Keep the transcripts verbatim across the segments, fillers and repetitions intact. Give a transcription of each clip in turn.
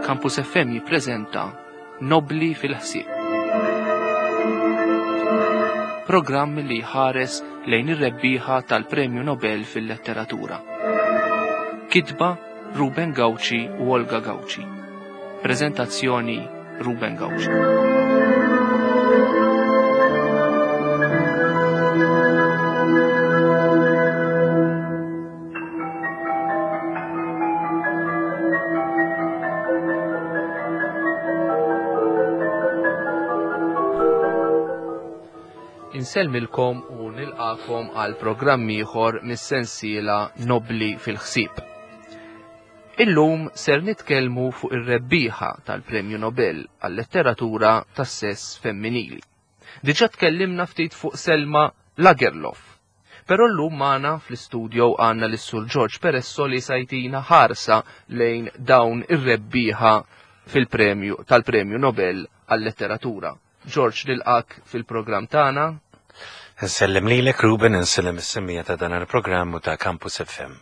Campus F M jippreżenta Nobli fil-ħsieb. Programm li ħares lejn ir-rebbieħa tal-Premju Nobel fil-Letteratura. Kitba Ruben Gauci u Olga Gauci. Preżentazzjoni Ruben Gauci. Inselmilkom u nilqakom għal programm ieħor mis-sensiela Nobli fil-ħsieb. Illum ser nitkellmu fuq ir-rebbieħa tal-Premju Nobel għal-letteratura tas-sess femminili. Diġà tkellimna ftit fuq Selma Lagerlöf, però llum magħna fl-istudju għandna lis-Sur George Peresso li sajtina ħarsa lejn dawn ir-rebbieħa fil-premju tal-Premju Nobel għal-letteratura. George, nilqak fil-programm tagħna. Nsellem lilek Ruben, nsellem is-semmija ta' dan il-programm u ta' Campus F M.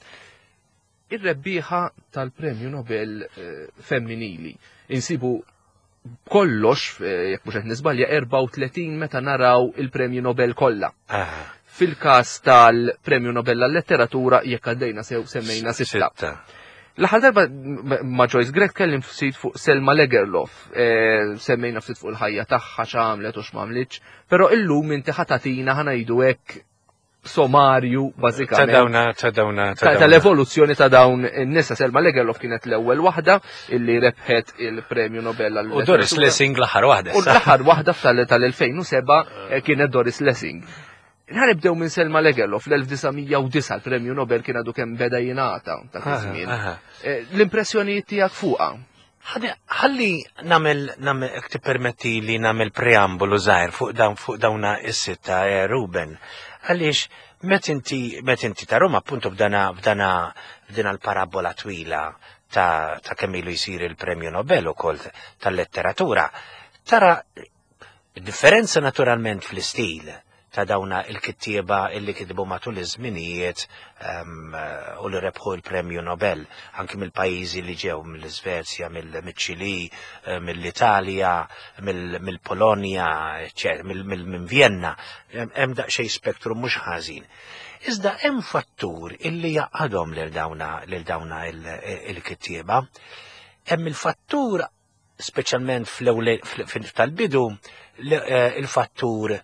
Ir-rebbieħa tal-Premju Nobel eh, femminili insibu kollox, eh, jekk mhux qed nisbalja, erba' u tletin meta naraw il-Premju Nobel kollha. Ah. Fil-każ tal-Premju Nobel għall-letteratura jekk għaddejna sew semmejna sitta. sitta. L-aħħar darba ma' Joyce Greg kellim ftit fuq Selma Lagerlöf, e, semmejna ftit fuq il-ħajja tagħha x'għamlet u x'mamlitx, però illum inti ħatatina ħanajdu hekk somarju bażikament. Ta' dawna, ta' dawna, ta' dawna. Tal-evoluzzjoni ta' dawn in-nisa. Selma Lagerlöf kienet l-ewwel waħda illi rebħet il-Premju Nobel għal. U Doris Lessing l-aħħar waħda. U l-aħħar waħda tal-elfejn u seba' kienet Doris Lessing. Ħanibdew minn Selma Lagerlöf l-elf disajn u disa l-Premju Nobel kien għadu kemm beda jingħata ta' żmien. L-impressjonijiet tiegħek fuqha? Ħalli nagħmel nagħmel tippermetti li nagħmel preambolu żgħir fuq dawn fuq dawna is-sitta Ruben. Għaliex met inti met inti tarom appuntu b'dana b'dana b'dina l-parabola twila ta' ta' kemm ilu jsir il-Premju Nobel ukoll tal-letteratura. Tara differenza naturalment fl-istil ta' dawna il-kittieba illi kitbu matul iż-żminijiet um, u li rebħu il-Premju Nobel anki mill-pajjiżi li ġew mill-Svezja, mill-Ċili, mill-Italja, mill-Polonja, minn Vienna, hemm daqsxejn spektru mhux ħażin. Iżda hemm fattur illi jaqgħadhom lil dawna lil dawna il-kittieba. Hemm il-fattur speċjalment fl-ewwel tal-bidu il-fattur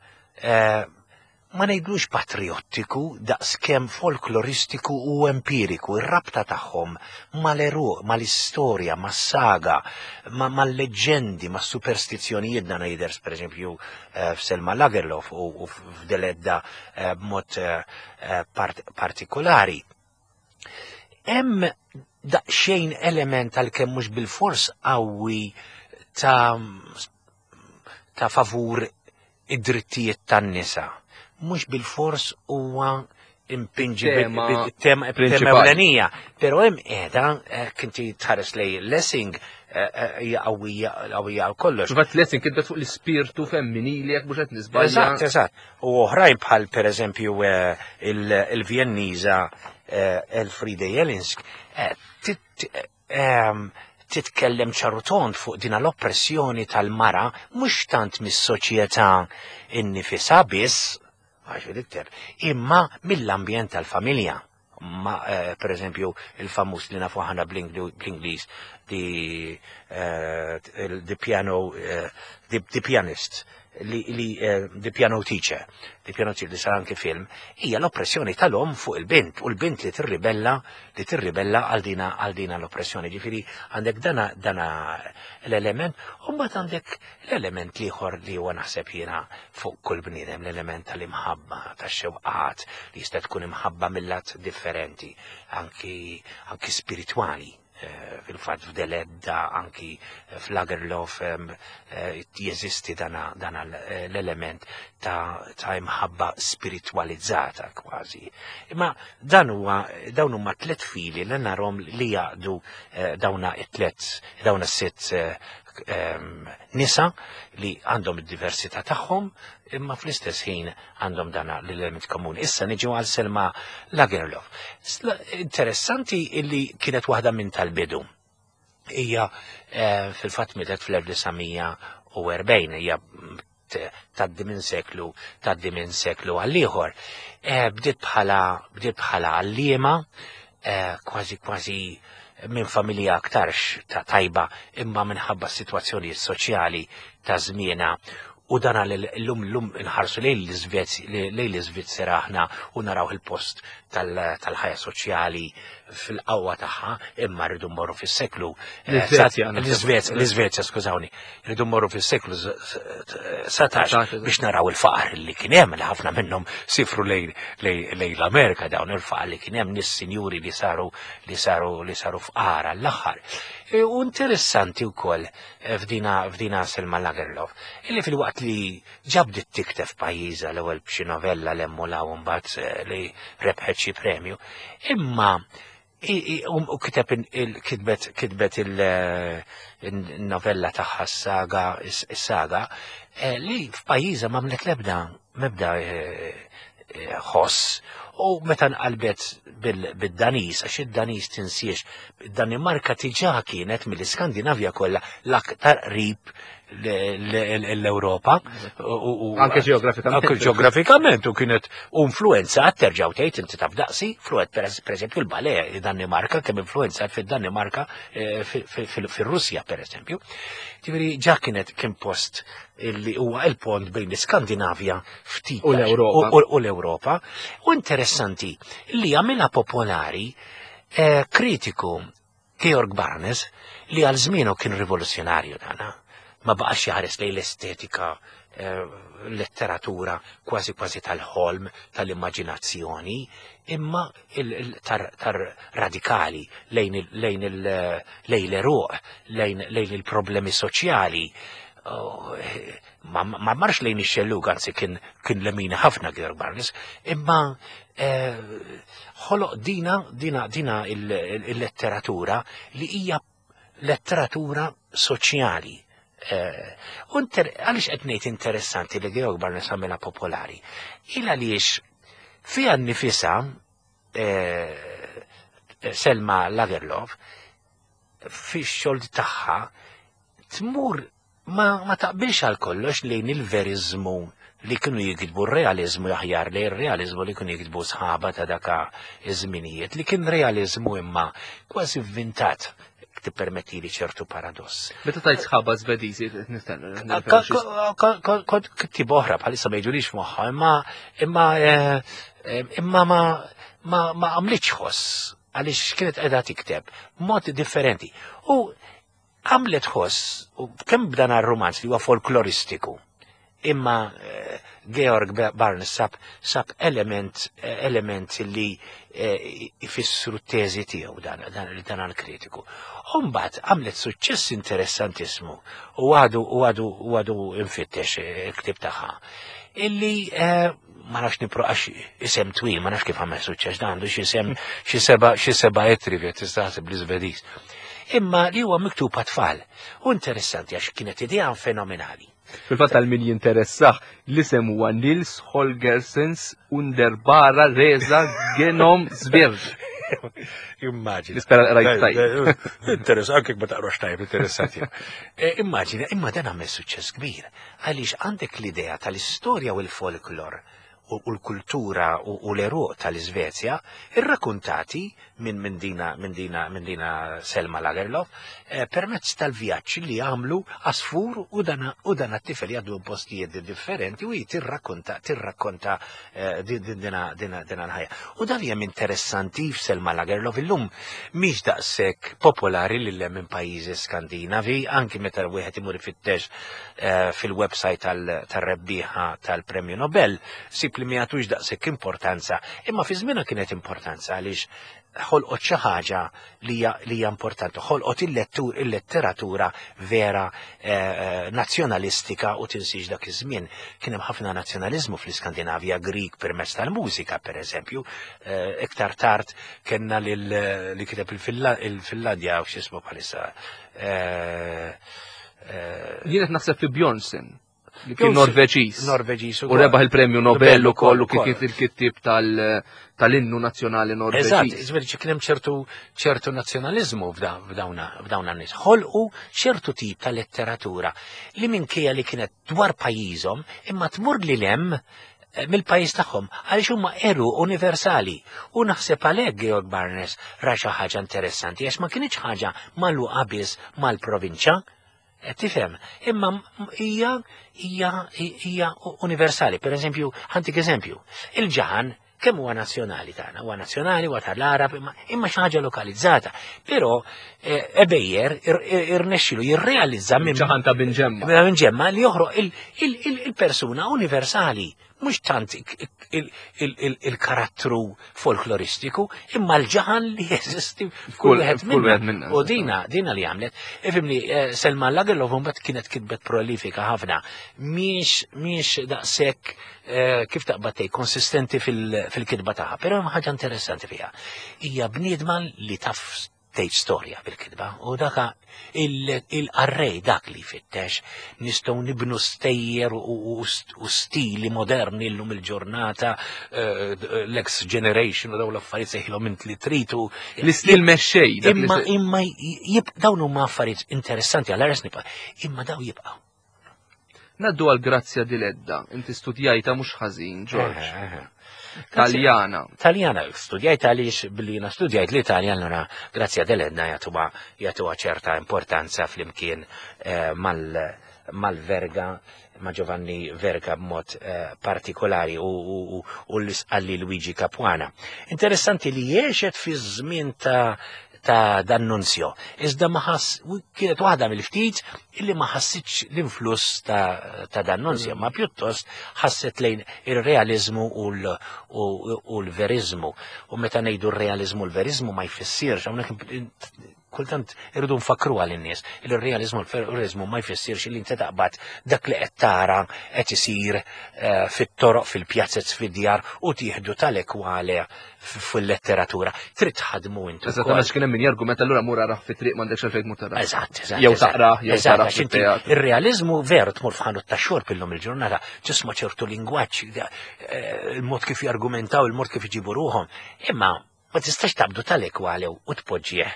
ma ngħidlux patriottiku daqskemm folkloristiku u empiriku, ir-rabta tagħhom mal-eruq, mal-istorja, mas-saga, mal-leġendi, mas-superstizzjonijiet dan jidher pereżempju f'Selma Lagerlöf u f'Deledda b'mod partikolari. Hemm daqsxejn element għalkemm mhux bil-fors qawwi ta' ta' favur id-drittijiet tan-nisa. Mhux bil-fors huwa impinġi bil-tema ewlenija, però hemm qiegħda kinti tħares lej Lessing hija qawwija qawwija għal kollox. X'fatt Lessing kienet fuq l-ispirtu femminili jekk mhux qed nisbalja. Eżatt, eżatt. U oħrajn bħal pereżempju il-Vjenniża Elfriede Jelinsk titkellem ċarutont fuq dina l-oppressjoni tal-mara mhux tant mis-soċjetà innifisha biss, għax iktar, imma mill-ambjent tal-familja. Ma eh, per eżempju il-famus li nafu ħana bl-Ingliż di uh, the piano uh, the, the pianist li, li uh, the piano teacher the piano teacher li sar anke film hija l-oppressjoni tal-om fuq il-bint u l-bint li tirribella li tirribella għal dina għal dina l-oppressjoni. Ġifieri għandek dana dana l-element u mbagħad għandek l-element liħor li huwa naħseb jiena fuq kull bniedem l-element tal-imħabba tax-xewqat li jista' tkun imħabba millat differenti anki anki spiritwali. Fil-fatt f'Deledda anki f'Lagerlöf jeżisti dana dana l-element ta' ta' imħabba spiritualizzata kważi. Imma dan huwa dawn huma tliet fili li narhom li jaqdu dawna t-tliet dawna sitt nisa li għandhom id-diversità tagħhom imma fl-istess ħin għandhom dana l-element komuni. Issa niġu għal Selma Lagerlöf. Interessanti illi kienet waħda minn tal-bidu. hija fil-fatt mietet fl-1940 hija taddi minn seklu taddi minn seklu għal ieħor. Bdiet bħala bdiet bħala għalliema kważi kważi minn familja aktarx ta' tajba imma minħabba s-sitwazzjoni soċjali ta' żmienha. U dan l-lum l-lum nħarsu lejn l-Iżvizzera aħna u naraw il-post tal-ħajja soċjali fil-qawwa tagħha imma rridu mmorru fis-seklu l-Iżvezja, skużawni, rridu mmorru fis-seklu satax biex naraw il-faqar li kien hemm li ħafna minnhom sifru lejn l-Amerika dawn il-faqar li kien hemm nis-sinjuri li saru li saru li saru fqara l-aħħar. U interessanti wkoll f'dina f'dina Selma Lagerlöf illi fil-waqt li ġabdet tikteb f'pajjiżha l-ewwel b'xi novella li emmulaw mbagħad li rebħet xi premju, imma u kitbet kitbet il-novella tagħha s-saga is-saga li f'pajjiżha m'għamlet l-ebda mebda ħoss. U meta nqalbet bil-Danis, għax id-Danis tinsiex, id-Danimarka tiġà kienet mill-Iskandinavja kollha l-aktar qrib l-Ewropa. Anke ġeografikament. Anke ġeografikament u kienet influenza terġgħu tgħid inti taf daqsi, pereżempju l-bale Danimarka kemm influenza fid-Danimarka fir-Russja pereżempju. Ġifieri ġa kienet kien post li huwa l-pont bejn l-Iskandinavja ftit u l-Ewropa. U interessanti li għamilha popolari kritiku Georg Barnes li għal żmienu kien rivoluzzjonarju dana. Ma baqax jaħares lejn l-estetika, letteratura kważi kważi tal-ħolm, tal-immaġinazzjoni, imma tar-radikali lejn l-eruq, lejn il-problemi soċjali. Ma marx lejn ix-xellug, anzi kien lemina ħafna Georg Barnes, imma ħoloq dina dina dina il-letteratura li hija letteratura soċjali. Għaliex qed ngħid interessanti li Georg Barnes għamilha popolari. Il għaliex fiha nnifisha Selma Lagerlöf fix-xogħol tagħha tmur ma taqbilx għal kollox lejn il-verizmu li kienu jikdbu r-realizmu aħjar li r-realizmu li kienu jikdbu sħaba ta' daka iż-żminijiet li kien realizmu imma kważi vvintat tippermetti li ċertu paradoss. Meta tajt sħaba Żvediżi kont kittib oħra bħalissa ma jġulix moħħa imma imma imma ma għamlitx ħoss għaliex kienet qiegħda tikteb mod differenti. U għamlet ħoss kemm b'dan ar-romanz li huwa folkloristiku. Imma Georg Barnes sab sab element element li ifissru t-teżi tiegħu dan dan għall-kritiku. Mbagħad għamlet suċċess interessantissimu u għadu u għadu u għadu infittex il-ktib tagħha. Illi ma nafx niproqax isem twil, ma nafx kif għamel suċċess dan għandu xi isem xi seba' xi seba' ettri tistaħseb bl-Iżvediż. Imma li huwa miktub għat-tfal. U interessanti għax kienet idea fenomenali. Fil-fatt għal min jinteressaħ l-isem huwa Nils Holgerssens Underbara Reza Genom Zbirg. Immaġina. Nispera rajt tajb. Interessanti, anke ma taqrax tajb, interessanti. Immaġina, imma dan għamel suċċess kbir. Għaliex għandek l-idea tal-istorja u l-folklor u l-kultura u l-eruq tal-Iżvezja irrakkuntati minn min dina min dina min dina Selma Lagerlöf permezz tal-vjaġġ li għamlu għasfur u dana u dana t-tifel jgħaddu postijiet differenti u tirrakkonta tirrakkonta dina dina dina l-ħajja. U dan hija interessanti f'Selma Lagerlöf illum mhix daqshekk popolari lil minn pajjiżi Skandinavi, anki meta wieħed imur ifittex fil-website tal-rebbieħa tal-Premju Nobel sib li ma jagħtux daqshekk importanza, imma fi żmienha kienet importanza għaliex ħolqot xi ħaġa li hija importanti, ħolqot il-letteratura vera nazzjonalistika u tinsiex dak iż-żmien. Kien hemm ħafna nazzjonaliżmu fl-Iskandinavja Grik permezz tal-mużika pereżempju. Iktar tard kellna li kiteb il-Finlandja u x'ismu bħalissa. Jien qed naħseb fi Bjornsen. Li kien Norveġiż. Norveġiż U rebaħ il-Premju Nobel ukoll u kif il-kittib tal-innu nazzjonali Norveġiż. Eżatt, iżveri kien hemm ċertu ċertu nazzjonaliżmu f'dawn n-nies. Ħolqu ċertu tip ta' letteratura li minkejja li kienet dwar pajjiżhom imma tmur lil hemm mill-pajjiż tagħhom għaliex huma eru universali. U naħseb għalhekk Georg Barnes ra xi ħaġa interessanti għax ma kienx ħaġa magħluqa biss mal-provinċja. Tifhem, imma hija hija hija universali. Per eżempju, ħantik eżempju, il-ġaħan kemm huwa nazzjonali tagħna, huwa nazzjonali, huwa tal-Arab, imma xi ħaġa lokalizzata. Però Ebejjer irnexxielu jirrealizza minn ġaħan ta' Binġemma. Binġemma li joħroq il-persuna universali, mhux tant il-karattru folkloristiku, imma l-ġaħan li jeżisti f'kull wieħed minna. U dina dina li għamlet. Ifhimni, Selma Lagerlof mbagħad kienet kitbet prolifika ħafna, mhix mhix daqshekk kif taqbad konsistenti fil-kitba tagħha, però hemm ħaġa interessanti fiha. Hija bniedma li taf tgħid storja bil-kitba u daka il-arrej dak li jfittex nistgħu nibnu stejjer u stili moderni llum il-ġurnata l-ex generation u dawn l-affarijiet seħilhom int li tritu l-istil mexxej. Imma imma dawn huma affarijiet interessanti għal res nibqa' imma daw jibqgħu. Naddu għal Grazzja Diledda, inti studjajta mhux ħażin, George. Taljana. Taljana, studjajt għaliex billi jina studjajt l-Italja, allora Grazzja Diledda jagħtuha jagħtuha ċerta importanza flimkien mal-Verga, ma' Giovanni Verga b'mod partikolari u l-isqalli Luigi Capuana. Interessanti li jiexet fi żmien ta' ta' D'Annunzio. Iżda ma ħass kienet waħda mill-ftit illi ma ħassitx l-influss ta' D'Annunzio, ma pjuttost ħasset lejn ir-realizmu u l-verizmu. U meta ngħidu r-realizmu u l-verizmu ma jfissirx, hawnhekk kultant irridu nfakru għal-nies, il-realizmu u l-verizmu ma jfissirx li inti taqbad dak li qed tara qed isir fit-toroq, fil-pjazzezz, fid-djar u tieħdu tal-ekwale fil-letteratura. Trid tħadmu intu. Eżatt, għax kien hemm min jargument allura mur araħ fit-triq m'għandekx għalfejn mur tara. Eżatt, eżatt. Jew taqrah, jew tara fit-teatru. Ir-realizmu veru tmur f'ħanut tax-xorb illum il-ġurnata, ġisma' ċertu lingwaġġ, il-mod kif jargumentaw, il-mod kif iġibu ruhom. Imma ma tistax tabdu tal-ekwale u tpoġġieħ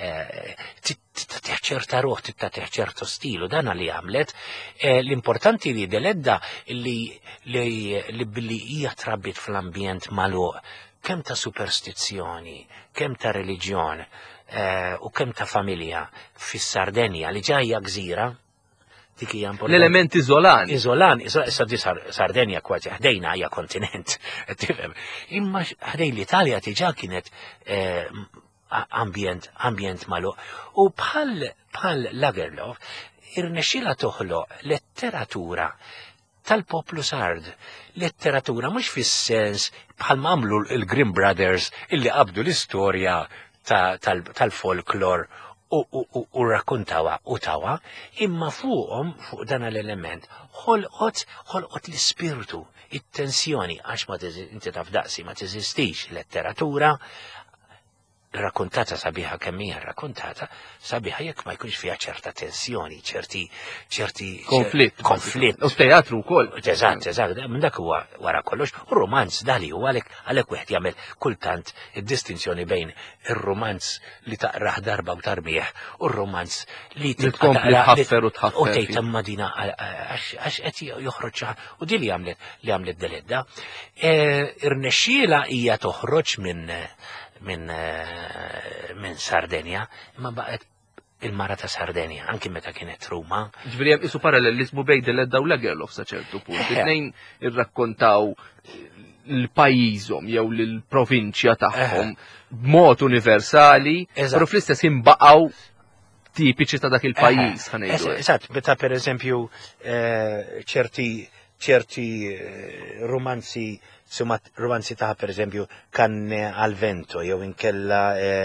ċerta ruħ, tittatih ċertu stilu, dan li għamlet. L-importanti li Diledda li billi hija trabbit fl-ambjent magħluq kemm ta' superstizzjoni, kemm ta' reliġjon u kemm ta' familja fis-Sardenja li ġajja gżira. L-element iżolan. Iżolan, issa di Sardenja kważi ħdejna hija kontinent. Imma ħdej l-Italja diġà kienet ambjent ambjent magħluq. U bħal bħal Lagerlof irnexxilha toħloq letteratura tal-poplu Sard. Letteratura mhux fis-sens bħal għamlu il-Grimm Brothers illi qabdu l-istorja tal-folklor u rakkuntawa u tawa, imma fuqhom fuq dan l-element ħolqot ħolqot l-ispirtu, it-tensjoni għax ma inti taf daqsi ma teżistix letteratura rakkuntata sabiħa kemm hija rakkuntata sabiħa jekk ma jkunx fiha ċerta tensjoni, ċerti ċerti konflitt. Konflitt. U teatru wkoll. Eżatt, eżatt, minn dak huwa wara kollox, u romanz dali u għalhekk għalhekk wieħed jagħmel kultant id-distinzjoni bejn ir-romanz li taqrah darba u tarbieħ u r-romanz li tkompli tħaffer u tħaffer. U tgħid imma dina għax qed joħroġ u di li għamlet li għamlet Diledda. Irnexxiela hija toħroġ minn minn min Sardenja, imma baqgħet il-mara ta' Sardenja, anki meta kienet Ruma. Ġifieri hemm isu parallelizmu bejn Diledda u Lagerlof sa ċertu punt. It-tnejn irrakkontaw l-pajjiżhom jew l-provinċja tagħhom b'mod universali, però fl-istess ħin baqgħu tipiċi ta' dak il-pajjiż ħanejdu. Eżatt, meta pereżempju ċerti ċerti romanzi Summa romanzi ta' per eżempju Canne al vento, jew inkella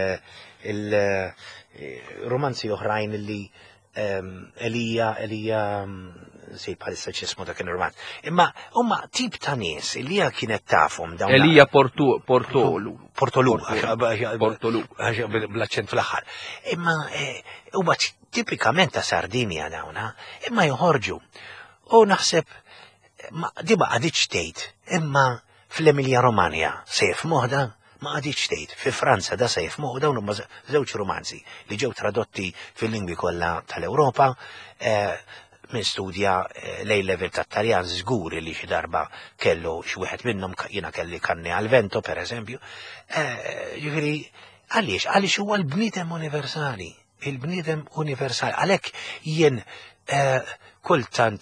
il-romanzi oħrajn li Elija, Elija, si bħalissa ċismu ta' kien romanz. Imma huma tip ta' nies li hija kienet tafhom dawn. Elija Portolu. Portolu. Portolu. Bl-aċċent fl-aħħar. Imma huma tipikament ta' Sardinja dawna, imma joħorġu. U naħseb di ma għadiċ tgħid, imma fl-Emilia Romagna sejf moħda ma għadiċ tgħid. Fi Franza da sejf moħda dawn huma żewġ romanzi li ġew tradotti fil-lingwi kollha tal-Ewropa. Min studja lej level tat-Taljan żgur li xi darba kellu xi wieħed minnhom jiena kelli kanni għal-Vento pereżempju. Ġifieri għaliex għaliex huwa l-bniedem universali, il-bniedem universali. Għalhekk jien kultant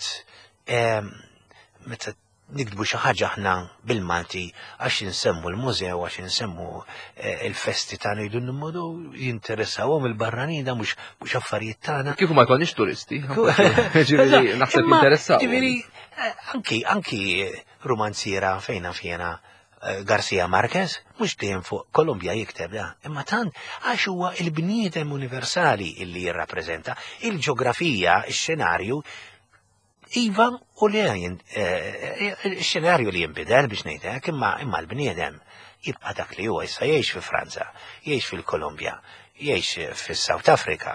meta nikdbu xi ħaġa aħna bil-Malti għax insemmu l-mużew għax insemmu il-festi tagħna jdu nimmodu jinteressawhom il-barranin da mhux mhux affarijiet tagħna. Kieku ma jkollniex turisti. Ġifieri naħseb jinteressaw. Ġifieri anki anki romanziera fejna fjena Garcia Marquez mhux dejjem fuq Kolumbja jikteb da, imma tant għax huwa l-bniedem universali illi jirrappreżenta il-ġeografija, ix-xenarju. Iva, u li il-xenarju li jimbidel biex ngħidlek, imma imma l-bniedem jibqa' dak li huwa issa jgħix fi Franza, jgħix fil-Kolumbja, jgħix fis-South Africa,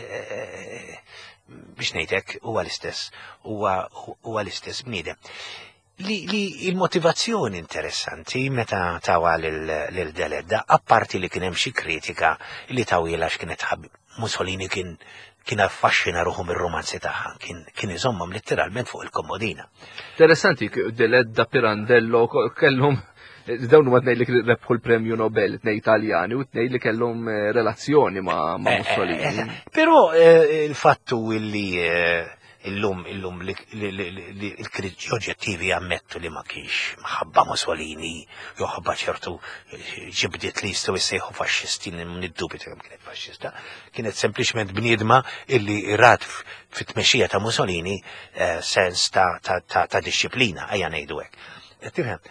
biex ngħidlek huwa l-istess, huwa l-istess bniedem. Li il-motivazzjoni interessanti meta tawa lil Deledda, apparti li kien hemm xi kritika li tawila x'kienet Mussolini kien kien affaxxina ruħu mir-romanzi tagħha, kien iżommhom letteralment fuq il-komodina. Interessanti, Deledda, Pirandello, kellhom dawn huma tnejn li rebħu l-Premju Nobel, tnejn Italjani u tnejn li kellhom relazzjoni ma' Mussolini. Però il-fattu illi illum illum il-kritiċi oġġettivi ammettu li ma kienx maħabba Mussolini, jew ħabba ċertu ġibdiet li jistgħu jsejħu faxxisti niddubita kemm kienet faxxista, kienet sempliċement bniedma illi rat fit-tmexxija ta' Mussolini sens ta' disċiplina, ejja ngħidu hekk. Tifhem?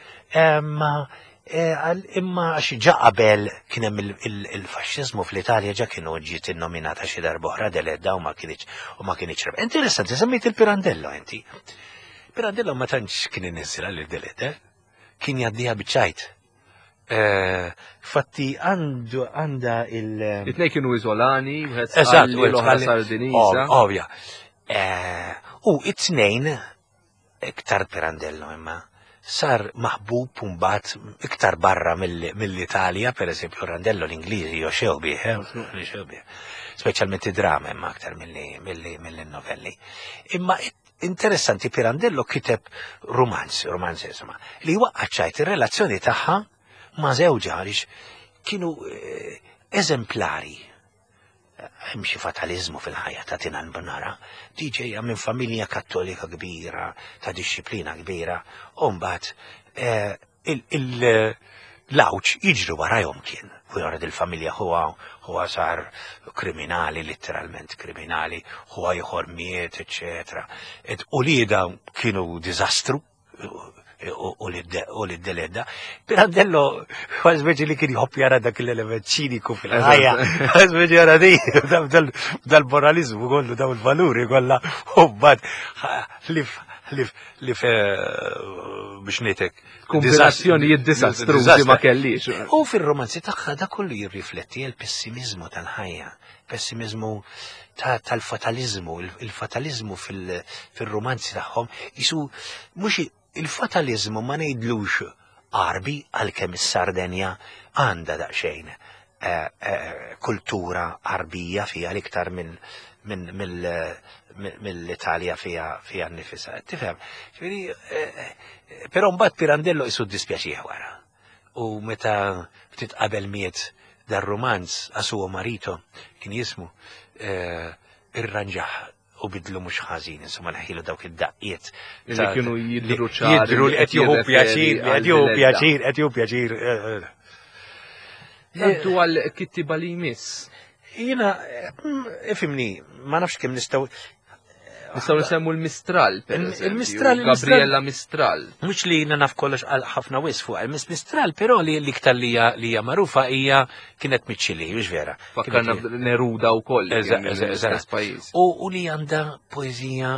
Imma għax ġa qabel kien hemm il-faxxiżmu fl-Italja ġa kienu ġiet innominata xi darba oħra Deledda u ma kienx u ma kienx reb. Interessanti, semmejt il-Pirandello inti. Pirandello ma tantx kien inniżilha lil Deledda, kien jgħaddiha biċċajt. Fatti għandu għandha il- It-tnejn kienu iżolani, wieħed Sqalli l-oħra Sardinisa. Ovvja. U it-tnejn iktar Pirandello imma sar maħbub mbagħad iktar barra mill-Italja, pereżempju Randello l-Ingliżi jew xewbieħ, speċjalment id-drama imma aktar mill-novelli. Imma interessanti Pirandello kiteb romanzi, romanzi insomma, li waqqaċċajt ir-relazzjoni tagħha ma' żewġa għaliex kienu eżemplari. Hemm xi fataliżmu fil-ħajja ta' Tinan Bonara, di ġejja minn familja kattolika kbira, ta' disċiplina kbira, u mbagħad l-awċ jiġru warahom kien. Wara il-familja huwa huwa sar kriminali, letteralment kriminali, huwa ieħor miet, eċetera. U lieda kienu diżastru u l-Deledda. Pirandello għazbeġi li kien jħobb jara dak l-element ċiniku fil-ħajja, għazbeġi jara di dal-moralizmu kollu, daw il-valuri kolla, u bad li biex netek. Kombinazzjoni jid-disastruzi ma kellix. U fil-romanzi tagħha da kollu jirrifletti il-pessimizmu tal-ħajja, pessimizmu tal-fatalizmu, il-fatalizmu fil-romanzi tagħhom jisu mhux il-fatalizmu ma ngħidlux qarbi għalkemm is-Sardenja għandha daqsxejn kultura qarbija fiha l-iktar minn mill-Italja fiha nnifisha. Tifhem? Però mbagħad Pirandello isu dispjaċih wara. U meta ftit qabel miet dar-romanz Asuo Marito kien jismu irranġaħ u bidlu mhux ħażin, insomma neħilu dawk id-daqqiet. Li kienu jidhru ċari. Jidhru li qed jieħu pjaċir, qed jieħu pjaċir, qed jieħu pjaċir. Naddu għal kittiba li jmiss. Jiena ifhimni, ma nafx kemm nistgħu Nistgħu nisemmu l-Mistral, il-Mistral, Gabriella Mistral. Mhux li jiena naf kollox għal ħafna wis fuq il-Mistral, però li l-iktar li hija magħrufa hija kienet miċċili, mhux vera. Fakkarna Neruda wkoll. Eżatt. U li għandha poeżija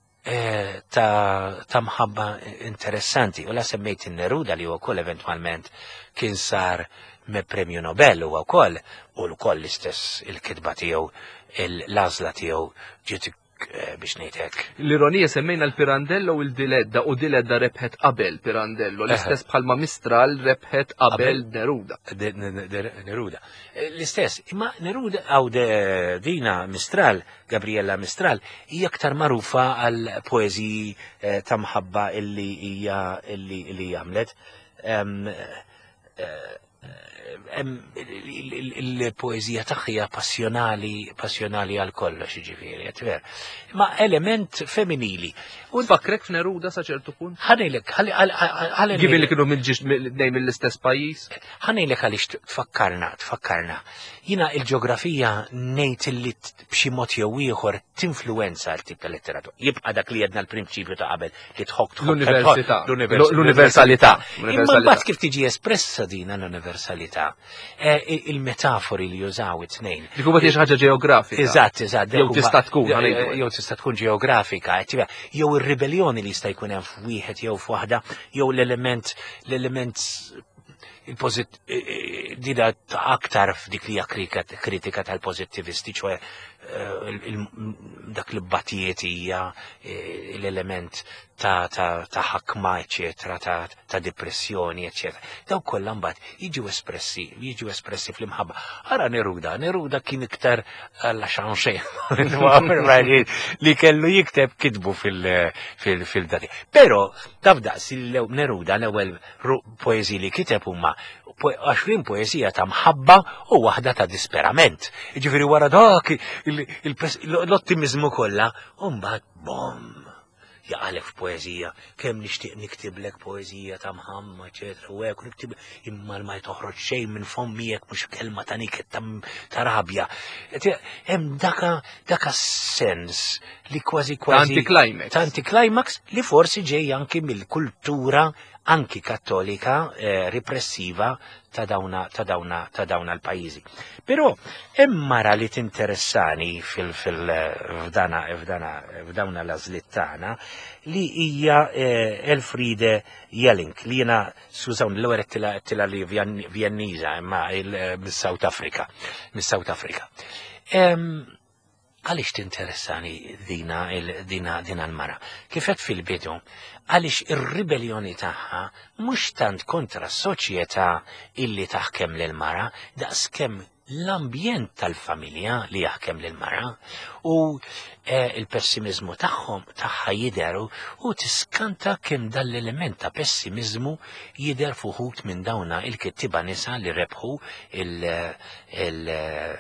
ta' mħabba interessanti. U la semmejt in-Neruda li huwa wkoll eventwalment kien sar me Premju Nobel huwa wkoll u wkoll l-istess il-kitba tiegħu, l-għażla tiegħu ġiet biex ngħidlek. L-ironija semmejna l-Pirandello u l-Diledda u Diledda rebħet qabel Pirandello, l-istess bħalma Mistral rebħet qabel Neruda. Neruda. L-istess, imma Neruda għaw dina Mistral, Gabriella Mistral, hija aktar magħrufa għal poeżiji ta' mħabba illi hija illi għamlet. Il-poezija taħħija passjonali, passjonali għal kollox, ġifieri, għatver. Ma element femminili. U tfakrek f'Neruda sa ċertu punt? Ħanejlek, ħanejlek. Gibi li kienu minn l-istess pajjiż? Ħanejlek għaliex tfakkarna, tfakkarna. Jina il-ġeografija ngħid li b'xi mod jew ieħor tinfluwenza l-tip ta' letteratura. Jibqa' dak li jedna l-prinċipju ta' qabel li tħokk l-universalità. L-universalità. Imma mbagħad kif tiġi espressa din l-universalità. Il-metafori li jużaw it-tnejn. Dik huwa ħaġa ġeografika. Eżatt, eżatt. Jew tista' tkun jew tista' tkun ġeografika, jew ir-ribellioni li jista' jkun hemm f'wieħed jew f'waħda, jew l-element l-element il-pozit dida aktar f'dik li hija kritika tal-pożittivisti, ċoe dak li batijiet hija l-element ta' ħakma, eċetera, ta' depressjoni, eċetera. Daw kollha mbagħad jiġu espressi, jiġu espressi fl-imħabba. Ara Neruda, Neruda kien iktar alla xanxej li kellu jikteb kitbu fil-dati. Però tafdaqs Neruda l-ewwel poeżi li kiteb huma għaxrin poezija ta' mħabba u waħda ta' disperament. Ġifieri wara dak l-ottimizmu kollha, u mbagħad bom jaqalek f'poezija, kemm nixtieq niktiblek poezija ta' mħamma, eċetera, u hekk niktib imma ma toħroġ xejn minn fommi jekk mhux kelma ta' niket ta' rabja. Hemm daka daka sens li kważi kważi ta' anticlimax li forsi ġej anki mill-kultura anki kattolika repressiva ta' dawna ta' dawna ta' dawna l-pajjiżi. Però hemm mara li tinteressani fil-fdana f'dawna l-għażliet tagħna li hija Elfriede Jelinek li jiena sużawn l-ewwel tila li Vjenniża imma mis-South Africa, mis-South Africa. Għaliex tinteressani dina dina dina l-mara? Kifet fil-bidu għaliex ir-ribellioni tagħha mhux tant kontra s-soċjetà illi taħkem lil mara, daqskemm l-ambjent tal-familja li jaħkem lil mara u il-pessimizmu tagħhom tagħha jidher u tiskanta kemm dan l-element ta' pessimizmu jidher fuħut minn dawna il-kittiba nisa li rebħu il-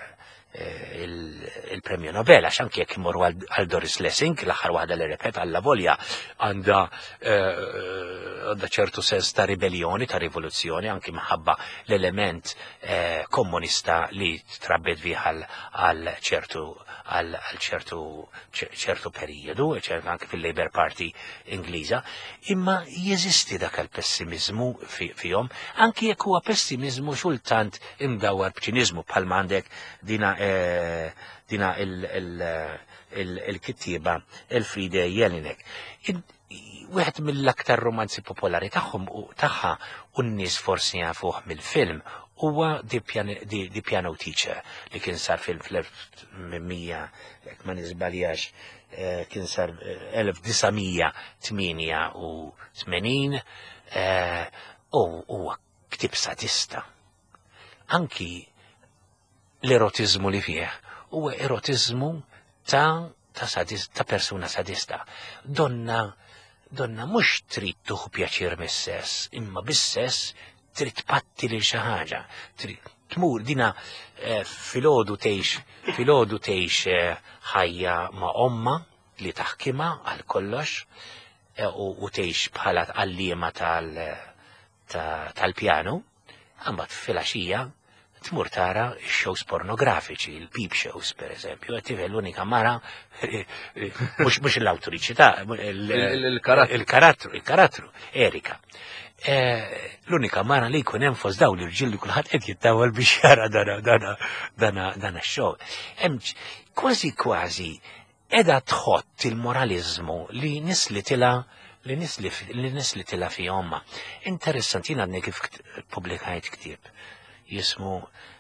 il-premju Nobel, għax anke jekk imorru għal Doris Lessing, l-aħħar waħda li repet għalla volja għandha għandha ċertu sens ta' ribellioni, ta' rivoluzzjoni, anki minħabba l-element komunista li trabbet fih għal ċertu għal ċertu ċertu periodu, anke fil-Labour Party Ingliża, imma jeżisti dak il-pessimizmu fihom, anki jekk huwa pessimizmu xultant imdawwar b'ċiniżmu bħalma għandek dina dina il-kittiba Elfriede Jelinek. Wieħed mill-aktar romanzi popolari tagħhom tagħha u n-nies forsi jafuh mill-film huwa The Piano Teacher li kien sar film fl-mija jekk ma niżbaljax kien sar elf disajnmija tminja u tmenin u huwa ktib sadista. Anki l-erotizmu li fih huwa erotizmu ta' ta' sadist, ta' persuna sadista. Donna donna mhux trid tuħu pjaċir mis-sess, imma bis-sess trid patti lil xi ħaġa. Tmur dina filgħodu tgħix filgħodu tgħix ħajja ma' omma li taħkimha għal kollox u tgħix bħala għalliema tal-pjanu, imbagħad filgħaxija tmur tara x-shows pornografiċi, il-peep shows per eżempju, għattive l-unika mara, mux l-autoriċità, il-karattru, il-karattru, Erika. L-unika mara li jkun enfos daw li rġilli kulħadd qed jittawal biex jara dana x-show. Kważi kważi edha tħott il-moralizmu li nislitila li nislitila fi omma. Interessantina għadni kif publikajt ktib jismu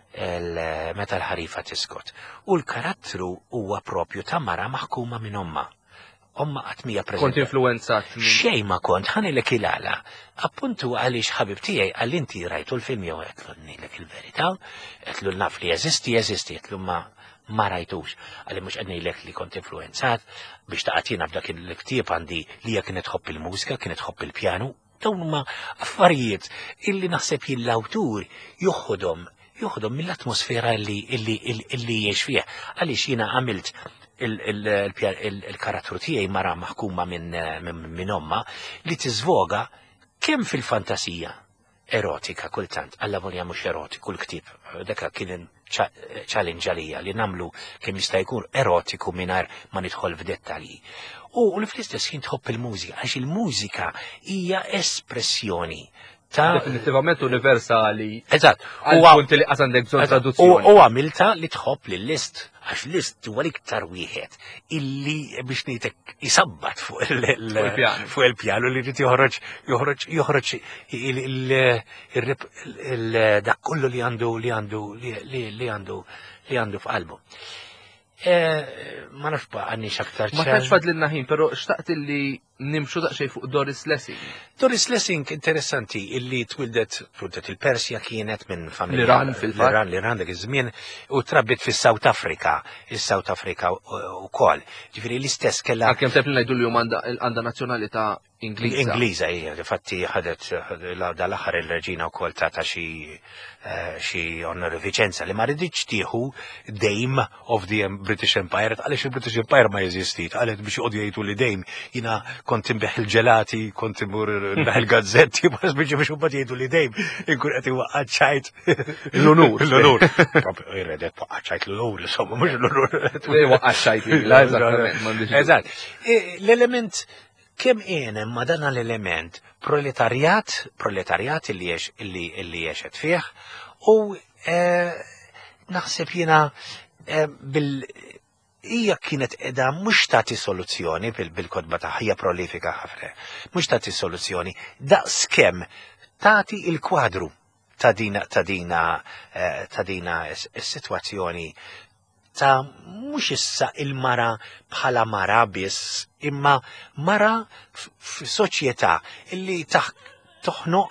meta l-ħarifa tiskot. U l-karattru huwa propju ta' mara maħkuma minn omma. Omma għatmija prezenti. Kont influenzat. Xej ma kont, ħanilek il-għala. Appuntu għalix ħabib tijaj għallinti rajtu l-film jew għetlu nilek il-verita, għetlu l-naf li jeżisti, jeżisti, għetlu ma ma rajtux. Għalli mux għadnilek li kont influenzat biex taqatina f'dak il-ktib għandi li hija kienet tħobb il-mużika, kienet tħobb il-pjanu, dawn ma affarijiet illi naħseb l-awtur juħodhom juħodhom mill-atmosfera illi illi illi jiex fih. Għaliex jiena għamilt il-karattru tiegħi mara maħkuma minn omma li tiżvoga kemm fil-fantasija erotika kultant, alla volja mhux erotiku l-ktib. Daka kien challenge għalija li namlu kemm jista' jkun erotiku mingħajr ma nidħol f'dettalji. U l-fl-istess jien tħobb il-mużika, għax il-mużika hija espressjoni ta' definitivament universali. Eżatt. U għapunti li għasandek zon traduzzjoni. U għamilta li tħobb li list, għax list huwa iktar wieħed illi biex nitek jisabbat fuq il-pjanu li rrit joħroġ joħroġ joħroġ dak kollu li għandu li għandu li għandu li għandu f'qalbu. Ma nafx ba għanni xaktar Ma taċ fadli naħin, pero xtaqt illi nimxu daqxej fuq Doris Lessing. Doris Lessing interessanti illi twildet twildet il-Persja kienet minn familja l-Iran fil-fatt. L-Iran l-Iran dak iż-żmien u trabbit fis-South Africa, is-South Africa wkoll. Ġifieri l-istess kellha. Għalkemm tep li ngħidu li huma għandha nazzjonalità Ingliża. Ingliża hija, infatti ħadet dal-aħħar il-reġina wkoll tagħta xi xi onorifiċenza li ma rridx tieħu dejm of the British Empire, għaliex il-British Empire ma jeżistit, għalet biex jqogħdu jgħidu li dejm jiena kont imbeħ il-ġelati, kont imur imbeħ il-gazzetti, biex biex huma jgħidu li dejm inkun qed iwaqqaċċajt l-unur. L-unur. Proprio jredet waqqaċċajt l-unur, insomma mhux l-unur. Waqqaċċajt. Eżatt. L-element kemm għenem ma dan l-element proletarjat, proletarjat illi jiex illi illi jiexet fih, u naħseb jiena bil hija kienet edha mhux tagħti soluzzjoni bil-kodba ta' ħija prolifika ħafna. Mhux tagħti soluzzjoni, daqskemm tagħti il-kwadru ta' dina ta' dina ta' dina s-sitwazzjoni ta' mhux issa il-mara bħala mara biss, imma mara f'soċjetà illi toħnoq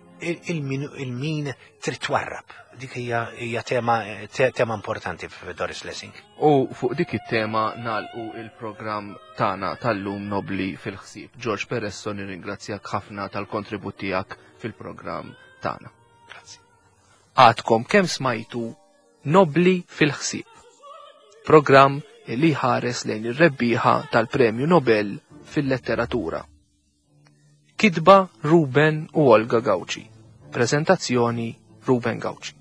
il-min trid twarrab. Dik hija tema tema importanti f'Doris Lessing. U fuq dik it-tema nagħlqu il-programm tagħna tal-lum Nobli fil-ħsieb. George Peresso nirringrazzjak ħafna tal-kontribut tiegħek fil-programm tagħna. Grazzi. Għadkom kemm smajtu Nobli fil-ħsieb. Programm li ħares lejn ir-rebbieħa tal-Premju Nobel fil-letteratura. Kitba Ruben u Olga Gawci. Prezentazzjoni Ruben Gawci.